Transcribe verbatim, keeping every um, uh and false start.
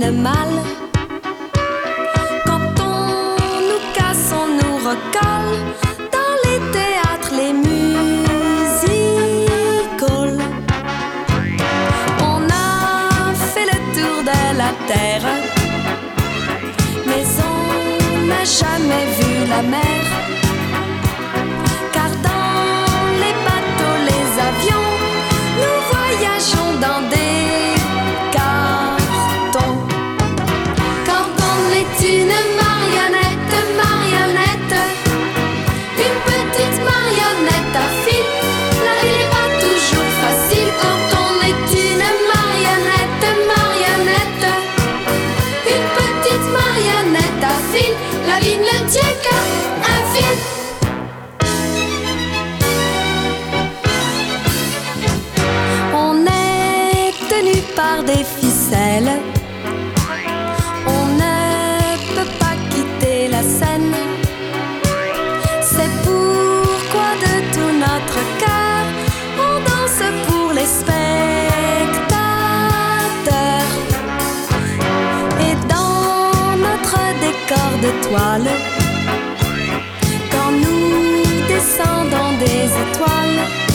le mal. Quand on nous casse, on nous recolle. Dans les théâtres, les music-halls, on a fait le tour de la terre, mais on n'a jamais vu la mer. Car dans les bateaux, les avions, nous voyageons dans des cartons. Quand on est une marionnette, marionnette, une petite marionnette à fil, la vie n'est pas toujours facile. Quand on est une marionnette, marionnette, une petite marionnette à fil, la vie ne tient qu'à un fil. On est tenu par des ficelles, on ne peut pas quitter la scène. C'est pourquoi de tout notre cœur, on danse pour les spectateurs. Et dans notre décor de toile, quand nous descendons des étoiles,